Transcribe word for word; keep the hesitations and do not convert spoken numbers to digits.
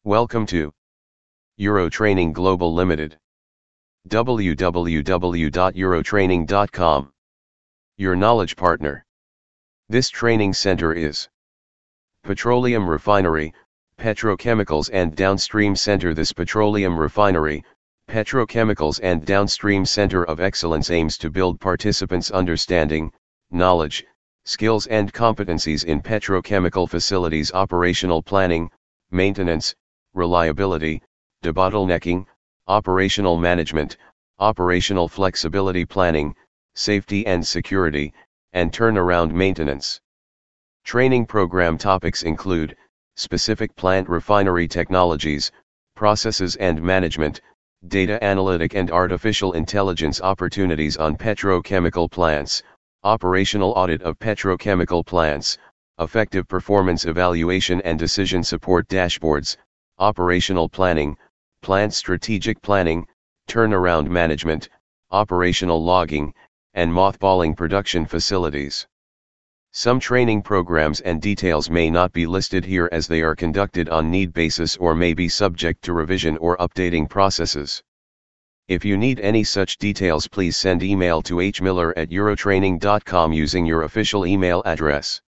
Welcome to Eurotraining Global Limited. w w w dot eurotraining dot com. Your knowledge partner. This training center is Petroleum Refinery, Petrochemicals and Downstream Center. This Petroleum Refinery, Petrochemicals and Downstream Center of Excellence aims to build participants' understanding, knowledge, skills and competencies in petrochemical facilities operational planning, maintenance, reliability, debottlenecking, operational management, operational flexibility planning, safety and security, and turnaround maintenance. Training program topics include specific plant refinery technologies, processes and management, data analytic and artificial intelligence opportunities on petrochemical plants, operational audit of petrochemical plants, effective performance evaluation and decision support dashboards, operational planning, plant strategic planning, turnaround management, operational logging, and mothballing production facilities. Some training programs and details may not be listed here as they are conducted on need basis or may be subject to revision or updating processes. If you need any such details, please send email to h miller at eurotraining dot com using your official email address.